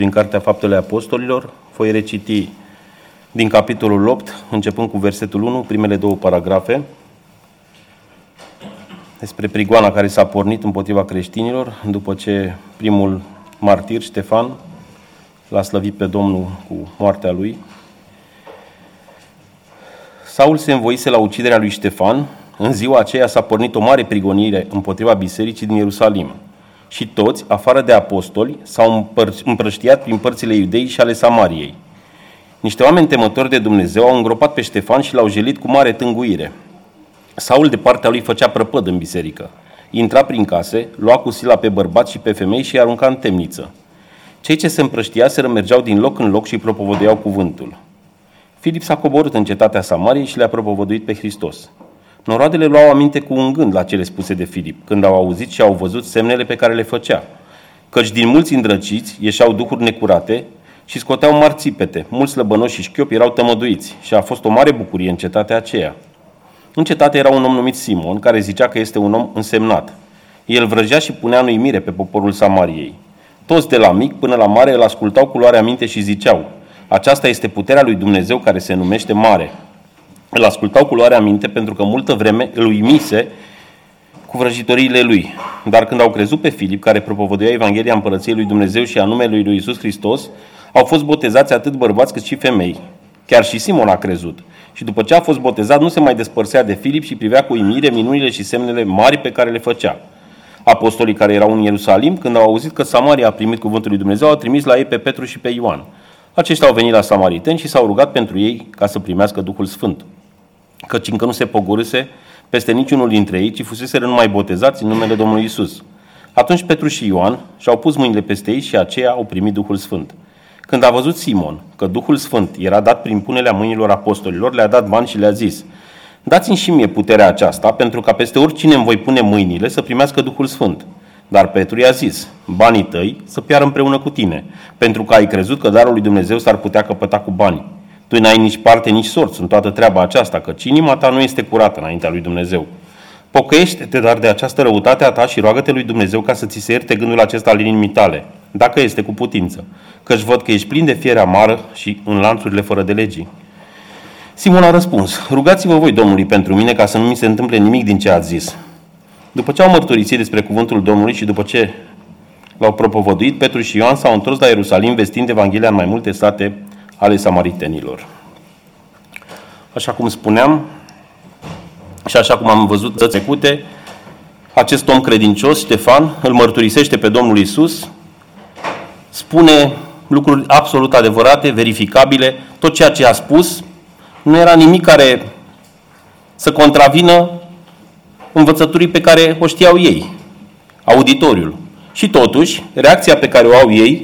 Din Cartea Faptele Apostolilor, voi reciti din capitolul 8, începând cu versetul 1, primele două paragrafe, despre prigoana care s-a pornit împotriva creștinilor, după ce primul martir, Ștefan, l-a slăvit pe Domnul cu moartea lui. Saul se învoise la uciderea lui Ștefan. În ziua aceea s-a pornit o mare prigonire împotriva bisericii din Ierusalim. Și toți, afară de apostoli, s-au împrăștiat prin părțile Iudeii și ale Samariei. Niște oameni temători de Dumnezeu au îngropat pe Ștefan și l-au jelit cu mare tânguire. Saul de partea lui făcea prăpăd în biserică. Intra prin case, lua cu sila pe bărbați și pe femei și îi arunca în temniță. Cei ce se împrăștiaseră mergeau din loc în loc și propovăduiau cuvântul. Filip s-a coborât în cetatea Samariei și le-a propovăduit pe Hristos. Noroadele luau aminte cu un gând la cele spuse de Filip, când au auzit și au văzut semnele pe care le făcea. Căci din mulți îndrăciți ieșeau duhuri necurate și scoteau mari țipete. Mulți slăbănoși și șchiopi erau tămăduiți și a fost o mare bucurie în cetatea aceea. În cetate era un om numit Simon, care zicea că este un om însemnat. El vrăjea și punea în uimire pe poporul Samariei. Toți de la mic până la mare îl ascultau cu luare aminte și ziceau: aceasta este puterea lui Dumnezeu care se numește Mare. Îl ascultau cu luare aminte pentru că multă vreme îl uimise cu vrăjitoriile lui. Dar când au crezut pe Filip, care propovăduia Evanghelia Împărăției lui Dumnezeu și a numelui lui Iisus Hristos, au fost botezați atât bărbați cât și femei. Chiar și Simon a crezut. Și după ce a fost botezat, nu se mai despărțea de Filip și privea cu uimire minunile și semnele mari pe care le făcea. Apostolii care erau în Ierusalim, când au auzit că Samaria a primit cuvântul lui Dumnezeu, au trimis la ei pe Petru și pe Ioan. Aceștia au venit la samariteni și s-au rugat pentru ei ca să primească Duhul Sfânt. Căci încă nu se pogorâse peste niciunul dintre ei, ci fuseseră numai botezați în numele Domnului Iisus. Atunci Petru și Ioan și-au pus mâinile peste ei și aceia au primit Duhul Sfânt. Când a văzut Simon că Duhul Sfânt era dat prin punerea mâinilor apostolilor, le-a dat bani și le-a zis: dați-mi și mie puterea aceasta, pentru ca peste oricine îmi voi pune mâinile să primească Duhul Sfânt. Dar Petru i-a zis: banii tăi să piară împreună cu tine, pentru că ai crezut că darul lui Dumnezeu s-ar putea căpăta cu bani. Tu n-ai nici parte, nici sorț în toată treaba aceasta, căci inima ta nu este curată înaintea lui Dumnezeu. Pocăiește-te dar de această răutate a ta și roagă-te lui Dumnezeu ca să ți se ierte gândul acesta al inimii tale, dacă este cu putință, căci văd că ești plin de fiere amară și în lanțurile fără de legii. Simon a răspuns: rugați-vă voi Domnului pentru mine ca să nu mi se întâmple nimic din ce ați zis. După ce au mărturisit despre cuvântul Domnului și după ce l-au propovăduit, Petru și Ioan s-au întors la Ierusalim vestind Evanghelia în mai multe sate ale samaritenilor. Așa cum spuneam și așa cum am văzut dăți trecute, acest om credincios, Ștefan, îl mărturisește pe Domnul Iisus, spune lucruri absolut adevărate, verificabile. Tot ceea ce a spus nu era nimic care să contravină învățăturii pe care o știau ei, auditoriul. Și totuși, reacția pe care o au ei,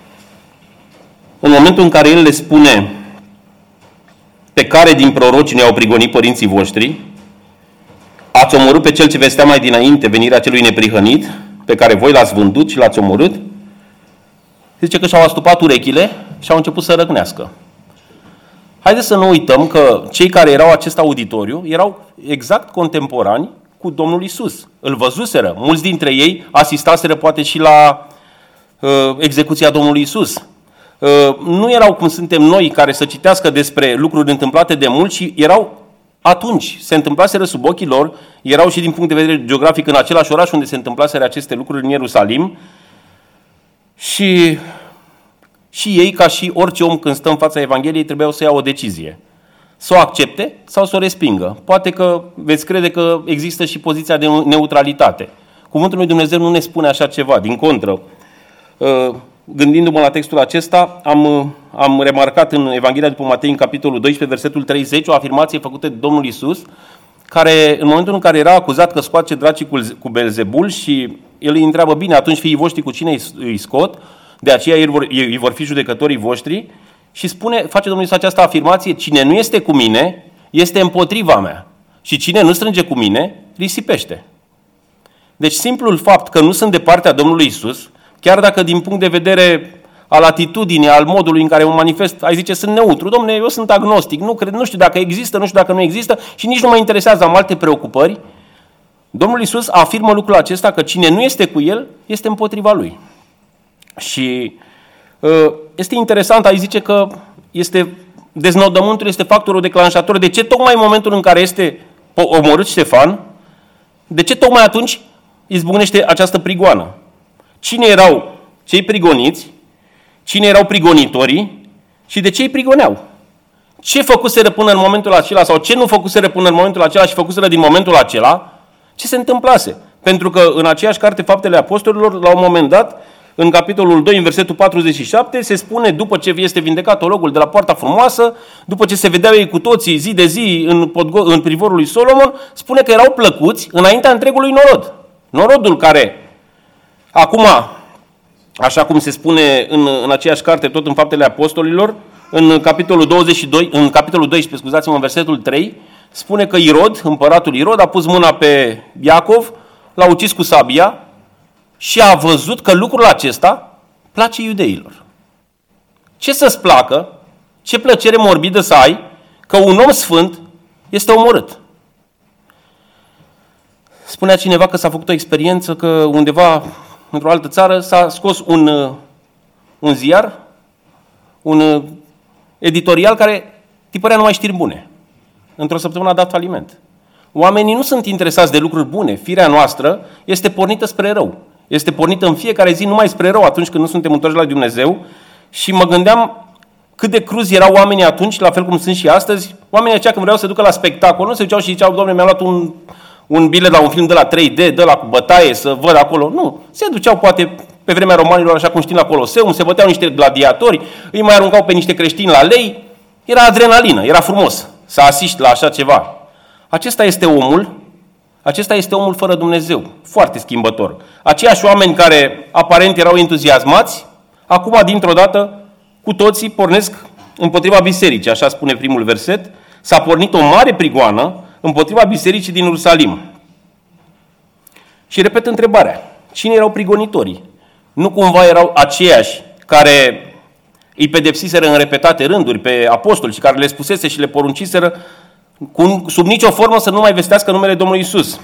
în momentul în care el le spune: pe care din proroci ne-au prigonit părinții voștri, ați omorât pe cel ce vestea mai dinainte venirea celui neprihănit, pe care voi l-ați vândut și l-ați omorât, zice că și-au astupat urechile și au început să răgnească. Haideți să nu uităm că cei care erau acest auditoriu erau exact contemporani cu Domnul Iisus. Îl văzuseră. Mulți dintre ei asistaseră poate și la execuția Domnului Iisus. Nu erau cum suntem noi, care să citească despre lucruri întâmplate de mult, și erau atunci, se întâmplaseră sub ochii lor, erau și din punct de vedere geografic în același oraș unde se întâmplaseră aceste lucruri, în Ierusalim, și ei, ca și orice om când stă în fața Evangheliei, trebuiau să ia o decizie. Să o accepte sau să o respingă. Poate că veți crede că există și poziția de neutralitate. Cuvântul lui Dumnezeu nu ne spune așa ceva, din contră. Gândindu-mă la textul acesta, am remarcat în Evanghelia după Matei, în capitolul 12, versetul 30, o afirmație făcută de Domnul Iisus, care, în momentul în care era acuzat că scoate dracii cu Belzebul, și el îi întreabă: bine, atunci fiii voștri cu cine îi scot? De aceea ei vor fi judecătorii voștri. Și face Domnul Iisus această afirmație: cine nu este cu mine, este împotriva mea. Și cine nu strânge cu mine, risipește. Deci simplul fapt că nu sunt de partea Domnului Iisus, chiar dacă din punct de vedere al atitudinii, al modului în care mă manifest, ai zice, sunt neutru. Dom'le, eu sunt agnostic, nu știu dacă există, nu știu dacă nu există și nici nu mă interesează, am alte preocupări. Domnul Iisus afirmă lucrul acesta, că cine nu este cu el, este împotriva lui. Și Este interesant, aici zice că deznodământul este factorul declanșator. De ce tocmai în momentul în care este omorât Ștefan, de ce tocmai atunci izbucnește această prigoană? Cine erau cei prigoniți, cine erau prigonitorii și de ce îi prigoneau? Ce făcuseră până în momentul acela sau ce nu făcuseră până în momentul acela și făcuseră din momentul acela? Ce se întâmplase? Pentru că în aceeași carte Faptele Apostolilor, la un moment dat, în capitolul 2, în versetul 47, se spune, după ce este vindecat ologul de la Poarta Frumoasă, după ce se vedeau ei cu toții zi de zi în privorul lui Solomon, spune că erau plăcuți înaintea întregului norod. Norodul care, acum, așa cum se spune în aceeași carte, tot în Faptele Apostolilor, în capitolul 12, în versetul 3, spune că Irod, împăratul Irod, a pus mâna pe Iacov, l-a ucis cu sabia și a văzut că lucrul acesta place iudeilor. Ce să-ți placă, ce plăcere morbidă să ai, că un om sfânt este omorât. Spunea cineva că s-a făcut o experiență că undeva, într-o altă țară, s-a scos un ziar, un editorial care tipărea numai știri bune. Într-o săptămână a dat faliment. Oamenii nu sunt interesați de lucruri bune. Firea noastră este pornită spre rău. Este pornită în fiecare zi numai spre rău atunci când nu suntem întorși la Dumnezeu. Și mă gândeam cât de cruzi erau oamenii atunci, la fel cum sunt și astăzi. Oamenii aceia când vreau să ducă la spectacol, nu se duceau și ziceau, Doamne, mi-a luat un bilet la un film de la 3D, de la cu bătaie, să văd acolo. Nu, se duceau poate pe vremea romanilor, așa cum știm, la Coloseum, se băteau niște gladiatori, îi mai aruncau pe niște creștini la lei. Era adrenalină, era frumos să asiști la așa ceva. Acesta este omul fără Dumnezeu, foarte schimbător. Aceiași oameni care aparent erau entuziasmați, acum dintr-o dată cu toții pornesc împotriva bisericii, așa spune primul verset. S-a pornit o mare prigoană împotriva bisericii din Ierusalim. Și repet întrebarea, cine erau prigonitorii? Nu cumva erau aceiași care îi pedepsiseră în repetate rânduri pe apostoli și care le spusese și le porunciseră sub nicio formă să nu mai vestească numele Domnului Iisus?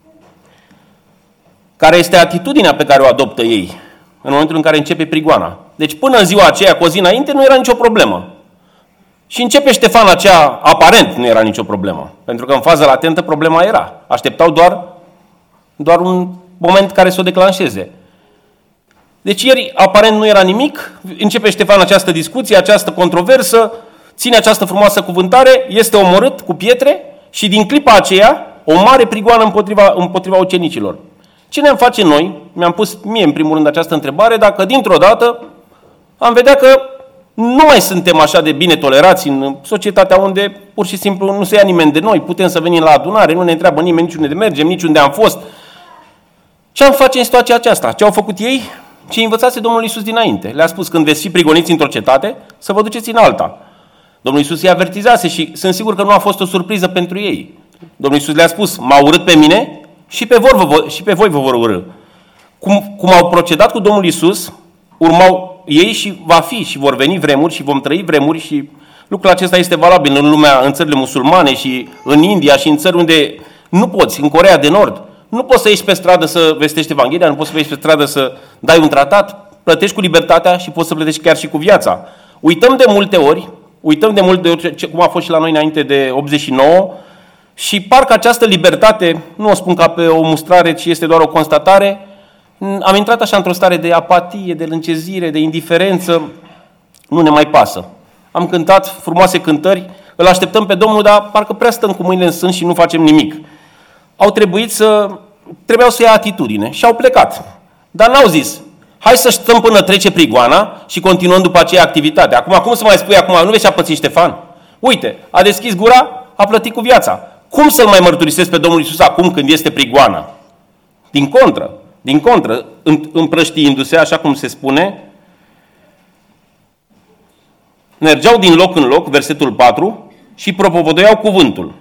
Care este atitudinea pe care o adoptă ei în momentul în care începe prigoana? Deci până în ziua aceea, cu o zi înainte, nu era nicio problemă. Și începe Ștefan aceea, aparent nu era nicio problemă. Pentru că în fază latentă problema era. Așteptau doar un moment care să o declanșeze. Deci ieri aparent nu era nimic, începe Ștefan această discuție, această controversă, ține această frumoasă cuvântare, este omorât cu pietre și din clipa aceea o mare prigoană împotriva ucenicilor. Ce ne-am face noi? Mi-am pus mie în primul rând această întrebare, dacă dintr-o dată am vedea că nu mai suntem așa de bine tolerați în societatea unde pur și simplu nu se ia nimeni de noi, putem să venim la adunare, nu ne întreabă nimeni niciunde mergem, niciunde am fost. Ce am face în situația aceasta? Ce au făcut ei? Ce învățase Domnul Iisus dinainte. Le-a spus, când veți fi prigoniți într-o cetate, să vă duceți în alta. Domnul Iisus îi avertizase și sunt sigur că nu a fost o surpriză pentru ei. Domnul Iisus le-a spus, m-au urât pe mine și pe voi vă vor urâ. Cum au procedat cu Domnul Iisus, urmau ei și va fi și vor veni vremuri și vom trăi vremuri și lucrul acesta este valabil în lumea, în țările musulmane și în India și în țări unde nu poți, în Coreea de Nord, nu poți să ieși pe stradă să vestești Evanghelia, nu poți să ieși pe stradă să dai un tratat, plătești cu libertatea și poți să plătești chiar și cu viața. Uităm de multe ori, cum a fost și la noi înainte de 89, și parcă această libertate, nu o spun ca pe o mustrare, ci este doar o constatare, am intrat așa într-o stare de apatie, de lâncezire, de indiferență, nu ne mai pasă. Am cântat frumoase cântări, îl așteptăm pe Domnul, dar parcă prea stăm cu mâinile în sân și nu facem nimic. Trebuiau să ia atitudine și au plecat. Dar n-au zis, hai să stăm până trece prigoana și continuăm după aceea activitatea. Acum, cum să mai spui acum, nu vezi ce a pățit Ștefan? Uite, a deschis gura, a plătit cu viața. Cum să-L mai mărturisesc pe Domnul Iisus acum când este prigoana? Din contră, împrăștiindu-se, așa cum se spune, mergeau din loc în loc, versetul 4, și propovăduiau cuvântul.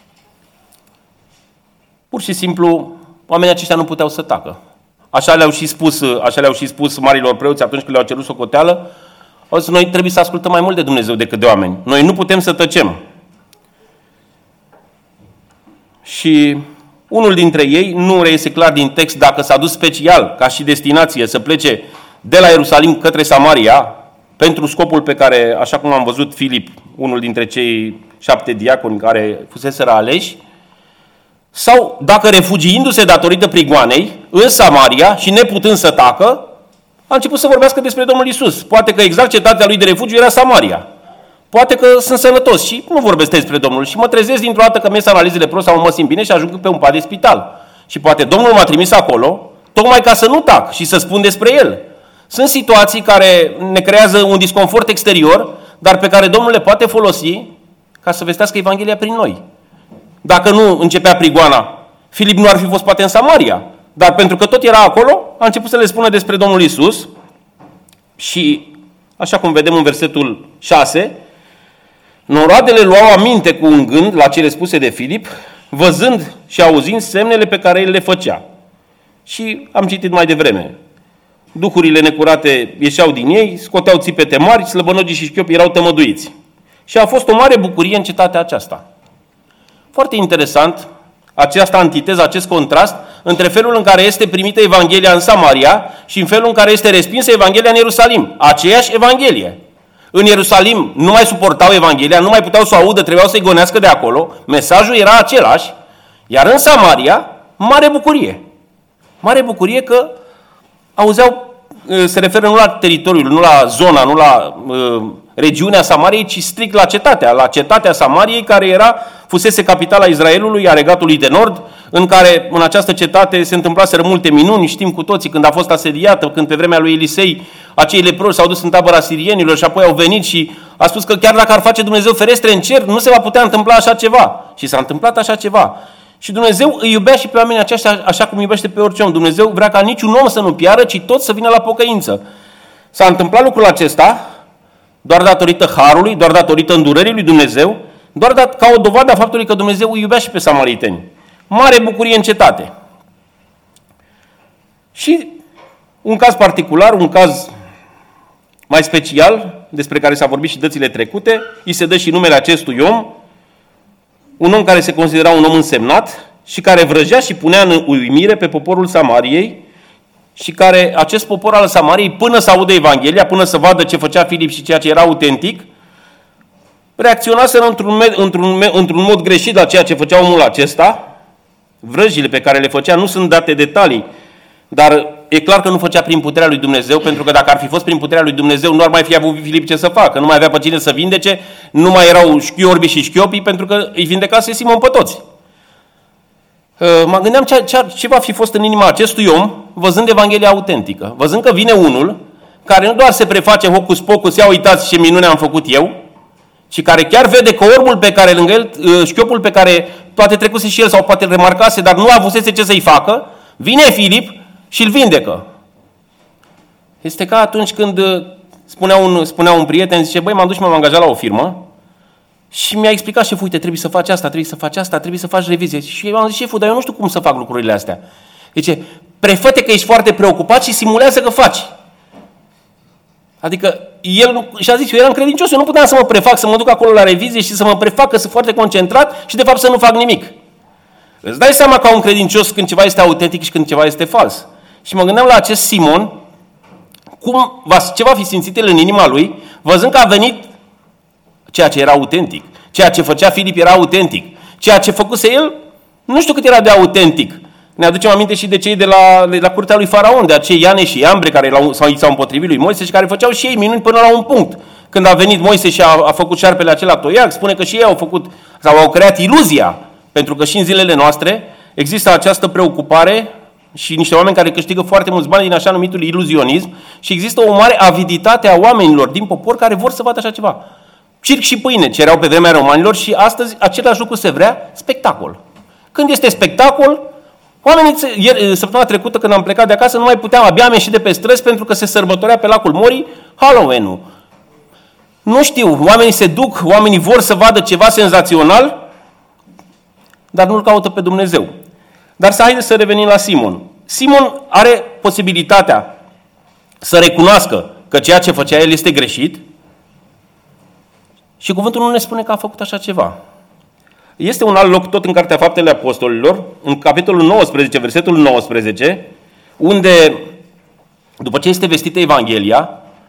Pur și simplu, oamenii aceștia nu puteau să tacă. Așa le-au și spus marilor preoți atunci când le-au cerut socoteală. Au zis, noi trebuie să ascultăm mai mult de Dumnezeu decât de oameni. Noi nu putem să tăcem. Și unul dintre ei, nu reiese clar din text dacă s-a dus special, ca și destinație, să plece de la Ierusalim către Samaria, pentru scopul pe care, așa cum am văzut Filip, unul dintre cei 7 diaconi care fuseseră aleși, sau dacă refugiindu-se datorită prigoanei în Samaria și neputând să tacă, a început să vorbească despre Domnul Iisus. Poate că exact cetatea lui de refugiu era Samaria. Poate că sunt sănătos și nu vorbesc despre Domnul. Și mă trezesc dintr-o dată că mi ies analizele prost sau mă simt bine și ajung pe un pat de spital. Și poate Domnul m-a trimis acolo tocmai ca să nu tac și să spun despre El. Sunt situații care ne creează un disconfort exterior, dar pe care Domnul le poate folosi ca să vestească Evanghelia prin noi. Dacă nu începea prigoana, Filip nu ar fi fost poate în Samaria. Dar pentru că tot era acolo, a început să le spună despre Domnul Iisus și, așa cum vedem în versetul 6, noroadele luau aminte cu un gând la cele spuse de Filip, văzând și auzind semnele pe care el le făcea. Și am citit mai devreme. Duhurile necurate ieșeau din ei, scoteau țipete mari, slăbănogii și șchiopii erau tămăduiți. Și a fost o mare bucurie în cetatea aceasta. Foarte interesant această antiteză, acest contrast între felul în care este primită Evanghelia în Samaria și în felul în care este respinsă Evanghelia în Ierusalim. Aceeași Evanghelie. În Ierusalim nu mai suportau Evanghelia, nu mai puteau să o audă, trebuiau să-i gonească de acolo. Mesajul era același, iar în Samaria, mare bucurie. Mare bucurie că auzeau, se referă nu la teritoriul, nu la zona, nu la regiunea Samariei, ci strict la cetatea Samariei, care fusese capitala Israelului, a regatului de nord, în care în această cetate se întâmplaseră multe minuni, știm cu toții, când a fost asediată, când pe vremea lui Elisei acei leproși s-au dus în tabăra sirienilor și apoi au venit și a spus că chiar dacă ar face Dumnezeu ferestre în cer, nu se va putea întâmpla așa ceva. Și s-a întâmplat așa ceva. Și Dumnezeu îi iubea și pe oamenii aceștia așa cum iubește pe orice om. Dumnezeu vrea ca niciun om să nu piară, ci toți să vină la pocăință. S-a întâmplat lucrul acesta doar datorită harului, doar datorită îndurării lui Dumnezeu, doar ca o dovadă a faptului că Dumnezeu îi iubea și pe samariteni. Mare bucurie în cetate. Și un caz particular, un caz mai special, despre care s-a vorbit și dățile trecute, îi se dă și numele acestui om, un om care se considera un om însemnat și care vrăjea și punea în uimire pe poporul Samariei și care, acest popor al Samariei, până să audă Evanghelia, până să vadă ce făcea Filip și ceea ce era autentic, reacționaseră într-un mod greșit la ceea ce făcea omul acesta. Vrăjile pe care le făcea nu sunt date detalii, dar e clar că nu făcea prin puterea lui Dumnezeu, pentru că dacă ar fi fost prin puterea lui Dumnezeu, nu ar mai fi avut Filip ce să facă, nu mai avea pe cine să vindece, nu mai erau șchiorbii și șchiopii, pentru că îi vindecase Simon pe toți. Mă gândeam ce va fi fost în inima acestui om, văzând Evanghelia autentică, văzând că vine unul care nu doar se preface hocus pocus, ia uitați ce minune am făcut eu, ci care chiar vede că orbul pe care lângă el, șchiopul pe care poate trecuse și el sau poate îl remarcase, dar nu avusese ce să-i facă, vine Filip și îl vindecă. Este ca atunci când spunea un prieten, zice, băi, m-am dus și m-am angajat la o firmă și mi-a explicat șeful, uite, trebuie să faci asta, trebuie să faci asta, trebuie să faci revizie. Și eu am zis, șeful, dar eu nu știu cum să fac lucrurile astea. Zice, prefăte că ești foarte preocupat și simulează că faci. Adică el și-a zis, eu eram credincios, eu nu puteam să mă prefac, să mă duc acolo la revizie și să mă prefac că sunt foarte concentrat și de fapt să nu fac nimic. Îți dai seama ca un credincios când ceva este autentic și când ceva este fals. Și mă gândeam la acest Simon, ce va fi simțit el în inima lui, văzând că a venit ceea ce era autentic, ceea ce făcea Filip era autentic, ceea ce făcuse el, nu știu cât era de autentic. Ne aducem aminte și de cei de la curtea lui Faraon, de acei Iane și Iambre care s-au împotrivit lui Moise și care făceau și ei minuni până la un punct. Când a venit Moise și a făcut șarpele acela toiac, spune că și ei au făcut sau au creat iluzia, pentru că și în zilele noastre există această preocupare și niște oameni care câștigă foarte mulți bani din așa numitul iluzionism și există o mare aviditate a oamenilor din popor care vor să vadă așa ceva. Circ și pâine cereau pe vremea romanilor și astăzi același lucru se vrea, spectacol. Când este spectacol, oamenii, săptămâna trecută când am plecat de acasă, nu mai puteam, abia am ieșit de pe străzi pentru că se sărbătorea pe lacul Morii Halloween-ul. Nu știu, oamenii se duc, oamenii vor să vadă ceva senzațional, dar nu-L caută pe Dumnezeu. Dar haideți să revenim la Simon. Simon are posibilitatea să recunoască că ceea ce făcea el este greșit și cuvântul nu ne spune că a făcut așa ceva. Este un alt loc tot în Cartea Faptele Apostolilor, în capitolul 19, versetul 19, unde, după ce este vestită Evanghelia,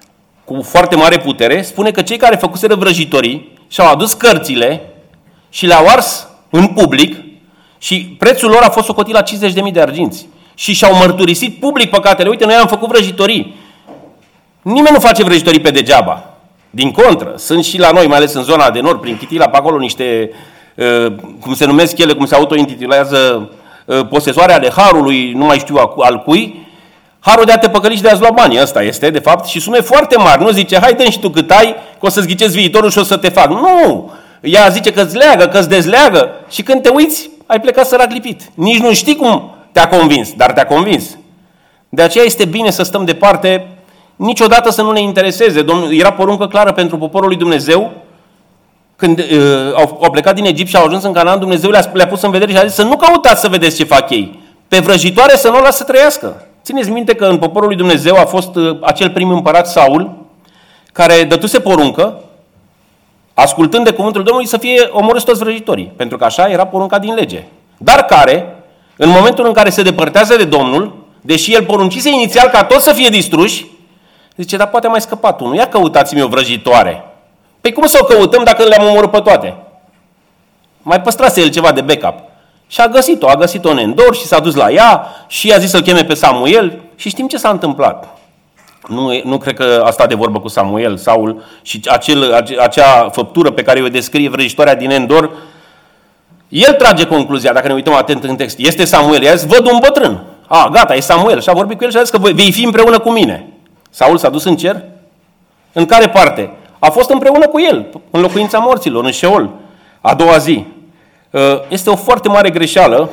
cu foarte mare putere, spune că cei care făcuseră vrăjitorii și-au adus cărțile și le-au ars în public și prețul lor a fost socotit la 50.000 de arginți. Și și-au mărturisit public păcatele. Uite, noi am făcut vrăjitorii. Nimeni nu face vrăjitorii pe degeaba. Din contră, sunt și la noi, mai ales în zona de nord, prin Chitila, pe acolo niște, cum se numesc ele, cum se autointitulează, posesoare ale harului, nu mai știu al cui, harul de a te păcăli și de a-ți lua banii. Ăsta este, de fapt, și sume foarte mari. Nu zice, hai dă-mi și tu cât ai, că o să-ți ghicezi viitorul și o să te fac. Nu! Ea zice că îți leagă, că îți dezleagă și când te uiți, ai plecat sărac lipit. Nici nu știi cum te-a convins, dar te-a convins. De aceea este bine să stăm departe, niciodată să nu ne intereseze. Era poruncă clară pentru poporul lui Dumnezeu. Când au plecat din Egipt și au ajuns în Canaan, Dumnezeu le-a pus în vedere și a zis să nu căutați să vedeți ce fac ei. Pe vrăjitoare să nu o lasă să trăiască. Țineți minte că în poporul lui Dumnezeu a fost acel prim împărat Saul, care dătuse poruncă, ascultând de cuvântul Domnului, să fie omorâți toți vrăjitorii. Pentru că așa era porunca din lege. Dar care, în momentul în care se depărtează de Domnul, deși el poruncise inițial ca toți să fie distruși, zice, dar poate a mai scăpat unul. Ia căutați-mi o vrăjitoare. Păi cum să o căutăm dacă le-am omorât pe toate? Mai păstrase el ceva de backup. Și a găsit-o în Endor și s-a dus la ea și a zis să-l cheme pe Samuel și știm ce s-a întâmplat. Nu cred că a stat de vorbă cu Samuel, Saul, și acea făptură pe care o descrie vrăjitoarea din Endor, el trage concluzia, dacă ne uităm atent în text, este Samuel, i-a zis, văd un bătrân. Gata, e Samuel. Și a vorbit cu el și a zis că vei fi împreună cu mine. Saul s-a dus în cer? În care parte? A fost împreună cu el, în locuința morților, în Șeol, a doua zi. Este o foarte mare greșeală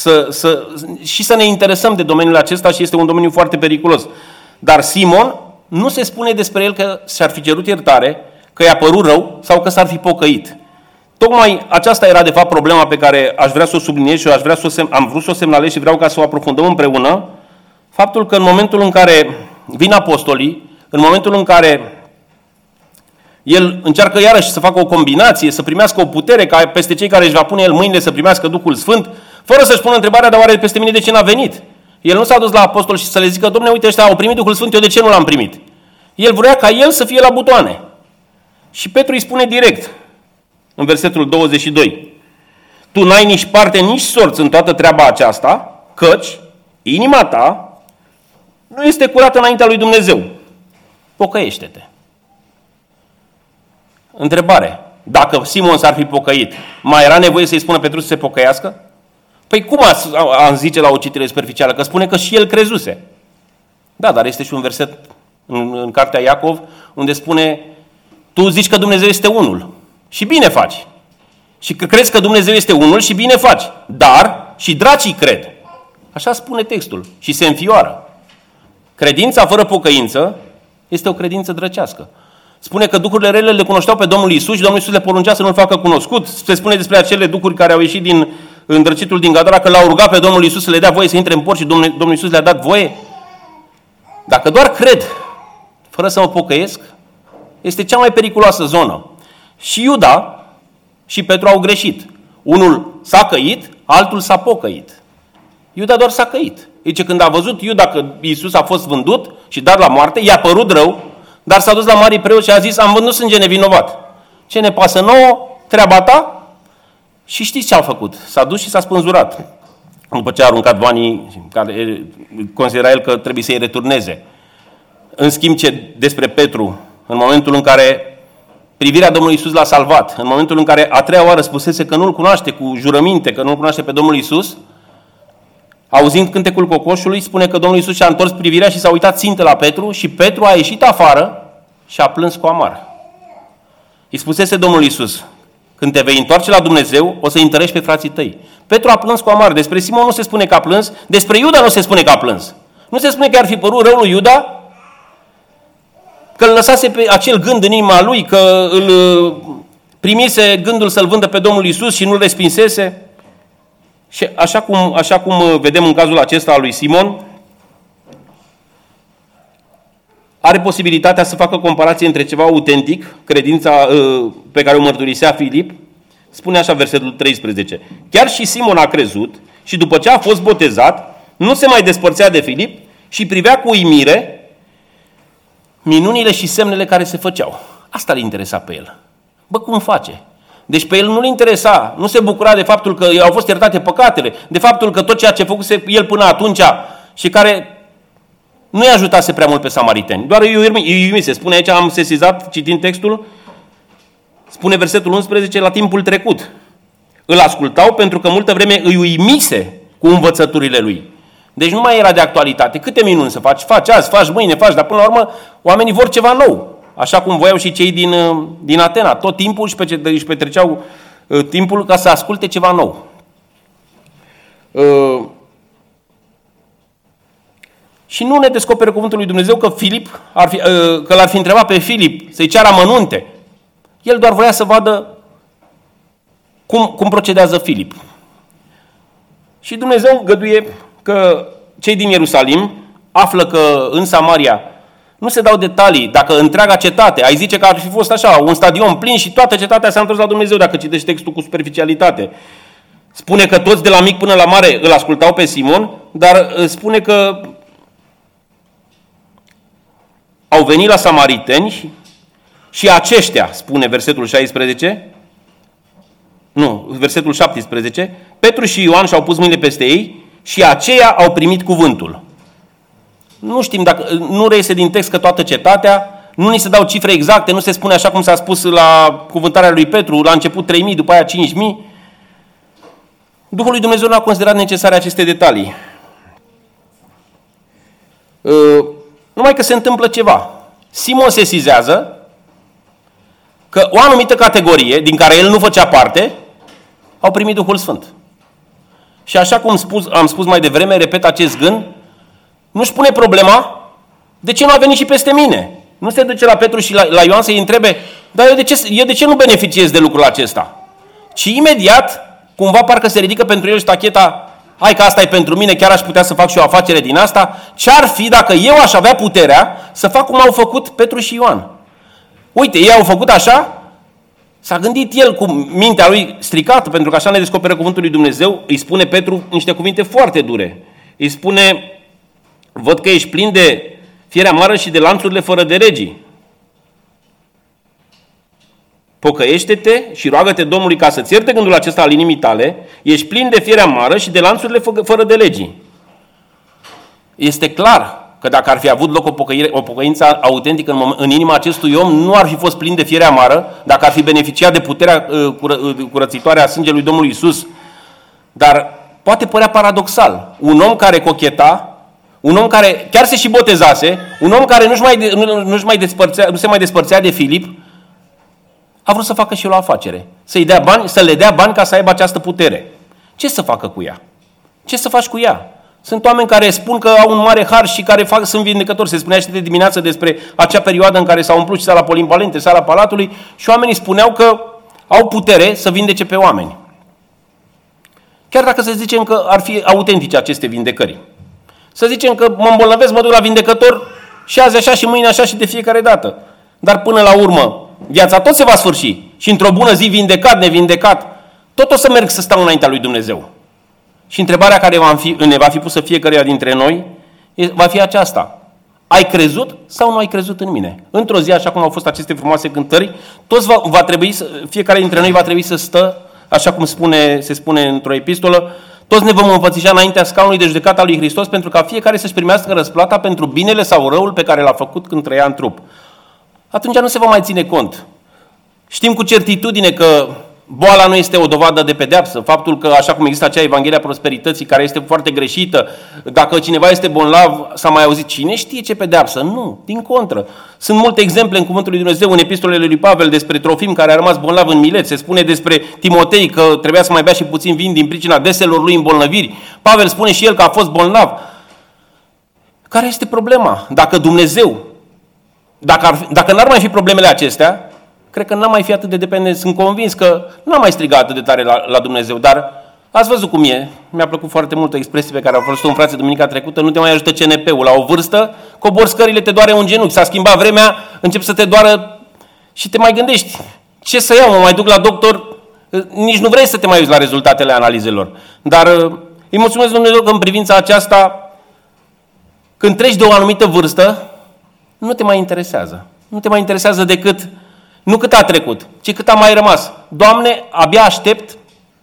și să ne interesăm de domeniul acesta și este un domeniu foarte periculos. Dar Simon nu se spune despre el că și-ar fi cerut iertare, că i-a părut rău sau că s-ar fi pocăit. Tocmai aceasta era de fapt problema pe care aș vrea să o subliniez și am vrut să o semnalez și vreau ca să o aprofundăm împreună. Faptul că în momentul în care vin apostolii, în momentul în care el încearcă iarăși să facă o combinație, să primească o putere ca peste cei care își va pune el mâinile să primească Duhul Sfânt, fără să-și pună întrebarea, dar oare peste mine de ce n-a venit? El nu s-a dus la apostol și să le zică, Dom'le, uite, ăștia au primit Duhul Sfânt, eu de ce nu l-am primit? El vrea ca el să fie la butoane. Și Petru îi spune direct, în versetul 22, tu n-ai nici parte, nici sorți în toată treaba aceasta, căci inima ta nu este curată înaintea lui Dumnezeu. Pocăiește-te. Întrebare. Dacă Simon s-ar fi pocăit, mai era nevoie să-i spună Petru să se pocăiască? Păi cum am zice la o citire superficială? Că spune că și el crezuse. Da, dar este și un verset în cartea Iacov unde spune tu zici că Dumnezeu este unul și bine faci. Și că crezi că Dumnezeu este unul și bine faci. Dar și dracii cred. Așa spune textul și se înfioară. Credința fără pocăință este o credință drăcească. Spune că duhurile rele le cunoșteau pe Domnul Iisus și Domnul Iisus le poruncea să nu-L facă cunoscut. Se spune despre acele duhuri care au ieșit din îndrăcitul din Gadara că l-au rugat pe Domnul Iisus să le dea voie să intre în port și Domnul Iisus le-a dat voie. Dacă doar cred, fără să mă pocăiesc, este cea mai periculoasă zonă. Și Iuda și Petru au greșit. Unul s-a căit, altul s-a pocăit. Iuda doar s-a căit. Deci când a văzut Iuda că Iisus a fost vândut și dat la moarte, i-a părut rău, dar s-a dus la marii preoți și a zis, am vândut sânge nevinovat. Ce ne pasă nouă? Treaba ta? Și știți ce a făcut? S-a dus și s-a spânzurat. După ce a aruncat banii, care considera el că trebuie să-i returneze. În schimb, despre Petru, în momentul în care privirea Domnului Iisus l-a salvat, în momentul în care a treia oară spusese că nu-L cunoaște cu jurăminte, că nu-L cunoaște pe Domnul Iisus, auzind cântecul cocoșului, spune că Domnul Iisus și-a întors privirea și s-a uitat țintă la Petru și Petru a ieșit afară și a plâns cu amar. Îi spusese Domnul Iisus, când te vei întoarce la Dumnezeu, o să-i întărești pe frații tăi. Petru a plâns cu amar. Despre Simon nu se spune că a plâns, despre Iuda nu se spune că a plâns. Nu se spune că ar fi părut rău lui Iuda, că îl lăsase pe acel gând în inima lui, că îl primise gândul să-L vândă pe Domnul Iisus și nu-L respinsese. Și așa cum vedem în cazul acesta al lui Simon, are posibilitatea să facă comparație între ceva autentic, credința pe care o mărturisea Filip. Spune așa versetul 13. Chiar și Simon a crezut și după ce a fost botezat, nu se mai despărțea de Filip și privea cu uimire minunile și semnele care se făceau. Asta îl interesa pe el. Bă, cum face? Deci pe el nu-l interesa, nu se bucura de faptul că au fost iertate păcatele, de faptul că tot ceea ce făcuse el până atunci și care nu-i ajutase prea mult pe samariteni. Doar îi uimise. Spune aici, am sesizat, citind textul, spune versetul 11, la timpul trecut. Îl ascultau pentru că multă vreme îi uimise cu învățăturile lui. Deci nu mai era de actualitate. Câte minuni să faci? Faci azi, faci mâine, faci, dar până la urmă oamenii vor ceva nou. Așa cum voiau și cei din Atena. Tot timpul își petreceau timpul ca să asculte ceva nou. Și nu ne descoperă cuvântul lui Dumnezeu că că l-ar fi întrebat pe Filip să-i ceară amănunte. El doar voia să vadă cum procedează Filip. Și Dumnezeu îngăduie că cei din Ierusalim află că în Samaria nu se dau detalii, dacă întreaga cetate, ai zice că ar fi fost așa, un stadion plin și toată cetatea s-a întors la Dumnezeu, dacă citești textul cu superficialitate. Spune că toți de la mic până la mare îl ascultau pe Simon, dar spune că au venit la samariteni și aceștia, spune versetul 16, versetul 17, Petru și Ioan și-au pus mâinile peste ei și aceia au primit cuvântul. Nu știm dacă, nu reiese din text că toată cetatea, nu ni se dau cifre exacte, nu se spune așa cum s-a spus la cuvântarea lui Petru, la început 3.000, după aia 5.000. Duhul lui Dumnezeu nu a considerat necesare aceste detalii. Numai că se întâmplă ceva. Simon sesizează că o anumită categorie, din care el nu făcea parte, au primit Duhul Sfânt. Și așa cum am spus mai devreme, repet acest gând, nu-și pune problema, de ce nu a venit și peste mine? Nu se duce la Petru și la Ioan să-i întrebe, dar eu de ce nu beneficiez de lucrul acesta? Ci imediat, cumva parcă se ridică pentru el ștacheta, hai că asta e pentru mine, chiar aș putea să fac și o afacere din asta, ce-ar fi dacă eu aș avea puterea să fac cum au făcut Petru și Ioan? Uite, ei au făcut așa, s-a gândit el cu mintea lui stricată, pentru că așa ne descoperă cuvântul lui Dumnezeu, îi spune Petru niște cuvinte foarte dure. Îi spune, văd că ești plin de fiere amară și de lanțurile fără de regii. Pocăiește-te și roagă-te Domnului ca să-ți ierte gândul acesta al inimii tale, ești plin de fiere amară și de lanțurile fără de legii. Este clar că dacă ar fi avut loc o pocăință autentică în inima acestui om, nu ar fi fost plin de fiere amară, dacă ar fi beneficiat de puterea curățitoare a sângelui Domnului Iisus. Dar poate părea paradoxal. Un om care cocheta, un om care chiar se și botezase, un om care nu se mai despărțea de Filip, a vrut să facă și el o afacere. Să le dea bani ca să aibă această putere. Ce să facă cu ea? Ce să faci cu ea? Sunt oameni care spun că au un mare har și care sunt vindecători. Se spunea și de dimineață despre acea perioadă în care s-au umplut și sala Polivalente, sala Palatului, și oamenii spuneau că au putere să vindece pe oameni. Chiar dacă să zicem că ar fi autentice aceste vindecări. Să zicem că mă îmbolnăvesc, mă duc la vindecător și azi așa și mâine așa și de fiecare dată. Dar până la urmă, viața tot se va sfârși și într-o bună zi, vindecat, nevindecat, tot o să merg să stau înaintea lui Dumnezeu. Și întrebarea care ne va fi pusă fiecăruia dintre noi va fi aceasta. Ai crezut sau nu ai crezut în mine? Într-o zi, așa cum au fost aceste frumoase cântări, fiecare dintre noi va trebui să stă, așa cum se spune într-o epistolă, toți ne vom înfățișa înaintea scaunului de judecată al lui Hristos pentru ca fiecare să-și primească răsplata pentru binele sau răul pe care l-a făcut când trăia în trup. Atunci nu se va mai ține cont. Știm cu certitudine că boala nu este o dovadă de pedeapsă. Faptul că, așa cum există acea Evanghelia Prosperității, care este foarte greșită, dacă cineva este bolnav, s-a mai auzit, cine știe ce pedeapsă? Nu, din contră. Sunt multe exemple în Cuvântul lui Dumnezeu, în epistolele lui Pavel, despre Trofim, care a rămas bolnav în Milet. Se spune despre Timotei că trebuia să mai bea și puțin vin din pricina deselor lui îmbolnăviri. Pavel spune și el că a fost bolnav. Care este problema? Dacă Dumnezeu, dacă n-ar mai fi problemele acestea, cred că n-am mai fi atât de dependent. Sunt convins că n-am mai strigat atât de tare la Dumnezeu, dar ați văzut cum e. Mi-a plăcut foarte mult o expresie pe care a folosit-o un frate duminica trecută, nu te mai ajută CNP-ul. La o vârstă, cobori scările, te doare un genunchi, s-a schimbat vremea, începi să te doară și te mai gândești. Ce să iau, mă mai duc la doctor? Nici nu vrei să te mai uiți la rezultatele analizelor. Dar îi mulțumesc Dumnezeu că în privința aceasta, când treci de o anumită vârstă, nu te mai interesează. Nu te mai interesează decât, nu cât a trecut, ci cât a mai rămas. Doamne, abia aștept,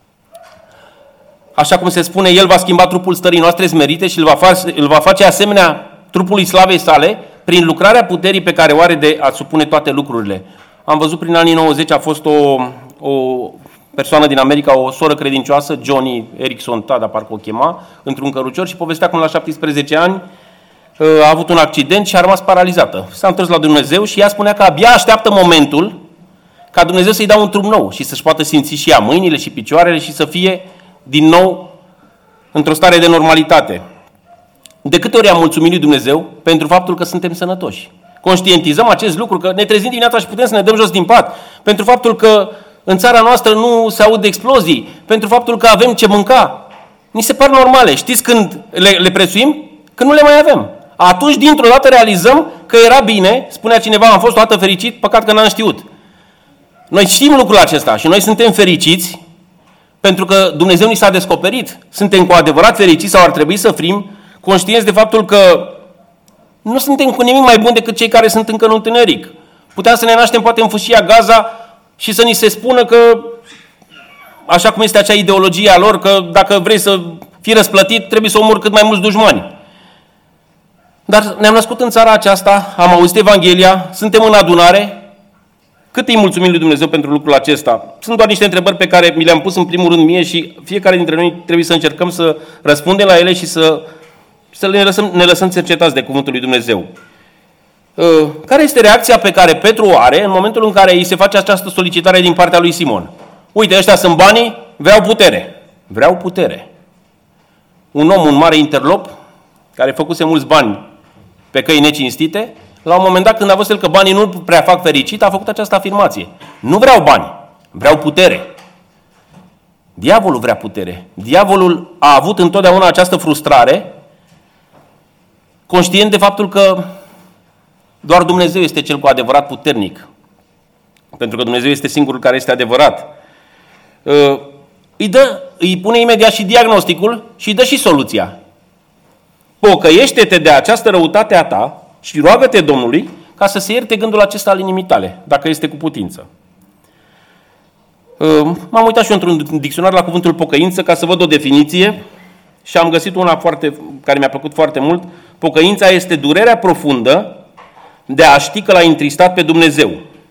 așa cum se spune, El va schimba trupul stării noastre smerite și îl va face asemenea trupului slavei sale prin lucrarea puterii pe care o are de a supune toate lucrurile. Am văzut prin anii 90, a fost o persoană din America, o soră credincioasă, Johnny Erickson Tada, parcă o chema, într-un cărucior și povestea cum la 17 ani a avut un accident și a rămas paralizată. S-a întors la Dumnezeu și ea spunea că abia așteaptă momentul ca Dumnezeu să-i dea un trup nou și să-și poată simți și ea mâinile și picioarele și să fie din nou într-o stare de normalitate. De câte ori am mulțumit lui Dumnezeu pentru faptul că suntem sănătoși? Conștientizăm acest lucru, că ne trezim dimineața și putem să ne dăm jos din pat, pentru faptul că în țara noastră nu se aud explozii, pentru faptul că avem ce mânca. Ni se par normale. Știți când le prețuim? Când nu le mai avem. Atunci, dintr-o dată, realizăm că era bine, spunea cineva, am fost o dată fericit, păcat că n-am știut. Noi știm lucrul acesta și noi suntem fericiți pentru că Dumnezeu ni s-a descoperit. Suntem cu adevărat fericiți sau ar trebui să fim conștienți de faptul că nu suntem cu nimic mai bun decât cei care sunt încă în întuneric. Puteam să ne naștem poate în fâșia Gaza și să ni se spună că, așa cum este acea ideologie a lor, că dacă vrei să fii răsplătit, trebuie să omori cât mai mulți dușmani. Dar ne-am născut în țara aceasta, am auzit Evanghelia, suntem în adunare. Cât îi mulțumim lui Dumnezeu pentru lucrul acesta? Sunt doar niște întrebări pe care mi le-am pus în primul rând mie și fiecare dintre noi trebuie să încercăm să răspundem la ele și să ne lăsăm cercetați de cuvântul lui Dumnezeu. Care este reacția pe care Petru o are în momentul în care îi se face această solicitare din partea lui Simon? Uite, ăștia sunt banii, vreau putere. Vreau putere. Un om, un mare interlop, care făcuse mulți bani pe căi necinstite, la un moment dat, când a văzut el că banii nu prea fac fericit, a făcut această afirmație. Nu vreau bani, vreau putere. Diavolul vrea putere. Diavolul a avut întotdeauna această frustrare, conștient de faptul că doar Dumnezeu este cel cu adevărat puternic. Pentru că Dumnezeu este singurul care este adevărat. Îi pune imediat și diagnosticul și îi dă și soluția. Pocăiește-te de această răutate a ta și roagă-te Domnului ca să se ierte gândul acesta al inimii tale, dacă este cu putință. M-am uitat și eu într-un dicționar la cuvântul pocăință ca să văd o definiție și am găsit una care mi-a plăcut foarte mult. Pocăința este durerea profundă de a ști că l-a întristat pe Dumnezeu.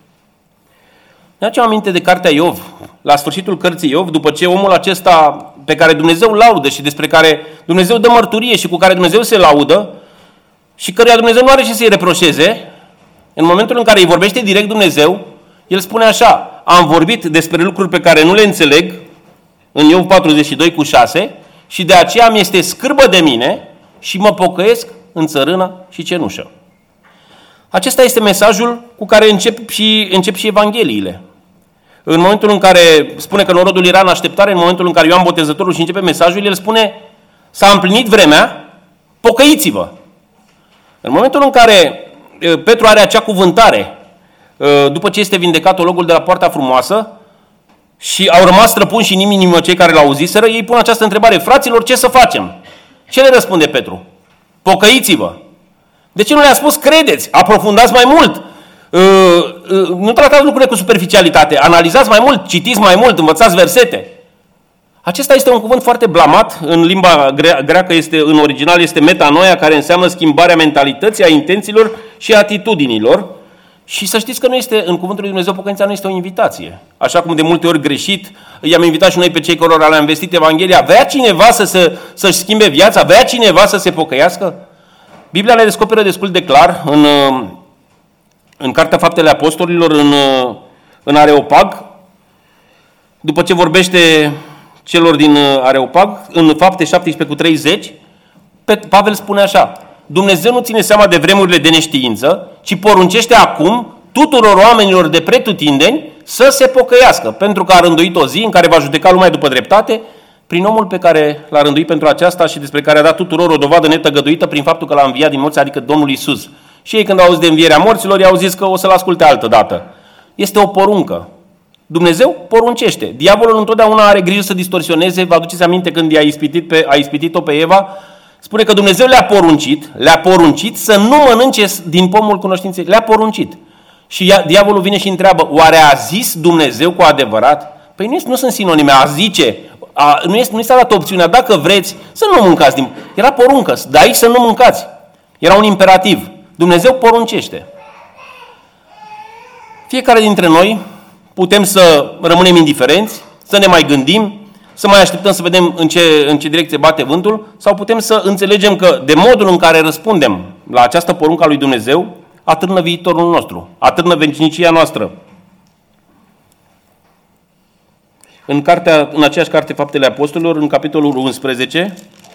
Ne aducem aminte de cartea Iov, la sfârșitul cărții Iov, după ce omul acesta pe care Dumnezeu laudă și despre care Dumnezeu dă mărturie și cu care Dumnezeu se laudă și căruia Dumnezeu nu are ce să-i reproșeze, în momentul în care îi vorbește direct Dumnezeu, el spune așa: am vorbit despre lucruri pe care nu le înțeleg, în Iov 42:6, și de aceea mi este scârbă de mine și mă pocăiesc în țărână și cenușă. Acesta este mesajul cu care încep și Evangheliile. În momentul în care spune că norodul era în așteptare, în momentul în care Ioan Botezătorul și începe mesajul, el spune: s-a împlinit vremea, pocăiți-vă. În momentul în care Petru are acea cuvântare, după ce este vindecat ologul de la Poarta Frumoasă și au rămas străpunși în inimă cei care l-au auziseră, ei pun această întrebare: fraților, ce să facem? Ce le răspunde Petru? Pocăiți-vă. De ce nu le-a spus credeți, aprofundați mai mult, nu tratați lucrurile cu superficialitate, analizați mai mult, citiți mai mult, învățați versete? Acesta este un cuvânt foarte blamat, în limba greacă în original este metanoia, care înseamnă schimbarea mentalității, a intențiilor și a atitudinilor. Și să știți că nu este, în cuvântul lui Dumnezeu, pocăința nu este o invitație. Așa cum de multe ori greșit i-am invitat și noi pe cei cărora le-am vestit Evanghelia. Vrea cineva să-și schimbe viața? Vrea cineva să se pocăiască? Biblia ne descoperă destul de clar în Cartea Faptele Apostolilor, în Areopag, după ce vorbește celor din Areopag, în Fapte 17:30, Pavel spune așa: Dumnezeu nu ține seama de vremurile de neștiință, ci poruncește acum tuturor oamenilor de pretutindeni să se pocăiască, pentru că a rânduit o zi în care va judeca lumea după dreptate, prin omul pe care l-a rânduit pentru aceasta și despre care a dat tuturor o dovadă netăgăduită prin faptul că l-a înviat din morți, adică Domnul Iisus. Și ei, când au auzit de învierea morților, i-au zis că o să-l asculte altă dată. Este o poruncă. Dumnezeu poruncește. Diavolul întotdeauna are grijă să distorsioneze. Vă aduceți aminte când a ispitit-o pe Eva? Spune că Dumnezeu le-a poruncit să nu mănânce din pomul cunoștinței. Le-a poruncit. Și diavolul vine și întreabă, oare a zis Dumnezeu cu adevărat? Păi nu sunt sinonime, a zice, nu s-a dat opțiunea, dacă vreți să nu mâncați din... Era poruncă, de aici să nu mâncați. Era un imperativ. Dumnezeu poruncește. Fiecare dintre noi putem să rămânem indiferenți, să ne mai gândim, să mai așteptăm să vedem în ce direcție bate vântul, sau putem să înțelegem că de modul în care răspundem la această poruncă a lui Dumnezeu, atârnă viitorul nostru, atârnă veșnicia noastră. În aceeași carte Faptele Apostolilor, în capitolul 11,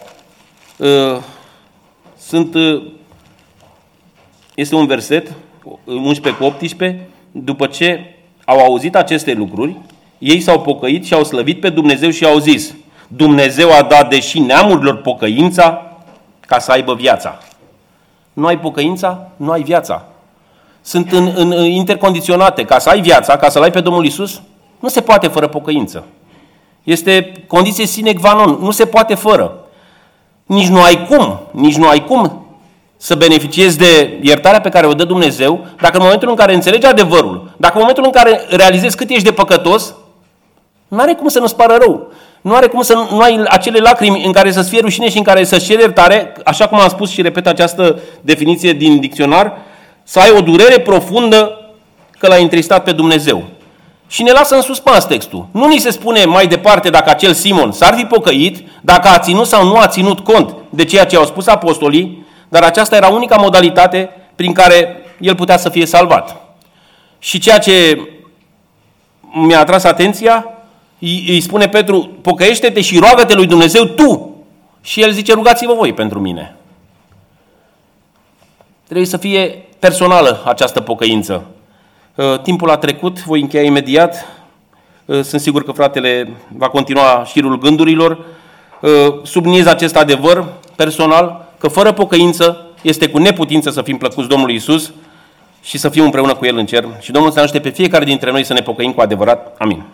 este un verset, 11 cu 18, după ce au auzit aceste lucruri, ei s-au pocăit și au slăvit pe Dumnezeu și au zis, Dumnezeu a dat deși neamurilor pocăința ca să aibă viața. Nu ai pocăința, nu ai viața. Sunt intercondiționate. Ca să ai viața, ca să-L ai pe Domnul Iisus, nu se poate fără pocăință. Este condiție sine qua non. Nu se poate fără. Nici nu ai cum să beneficiezi de iertarea pe care o dă Dumnezeu, dacă în momentul în care înțelegi adevărul, dacă în momentul în care realizezi cât ești de păcătos, nu are cum să nu-ți pară rău. Nu are cum să nu ai acele lacrimi în care să-ți fie rușine și în care să-ți ceri iertare, așa cum am spus și repet această definiție din dicționar, să ai o durere profundă că l-ai întristat pe Dumnezeu. Și ne lasă în suspans textul. Nu ni se spune mai departe dacă acel Simon s-ar fi pocăit, dacă a ținut sau nu a ținut cont de ceea ce au spus apostolii, dar aceasta era unica modalitate prin care el putea să fie salvat. Și ceea ce mi-a atras atenția, îi spune Petru, pocăiește-te și roagă-te lui Dumnezeu tu. Și el zice, rugați-vă voi pentru mine. Trebuie să fie personală această pocăință. Timpul a trecut, voi încheia imediat. Sunt sigur că fratele va continua șirul gândurilor. Subliniez acest adevăr personal, că fără pocăință este cu neputință să fim plăcuți Domnului Iisus și să fim împreună cu El în cer. Și Domnul să ne ajute pe fiecare dintre noi să ne pocăim cu adevărat. Amin.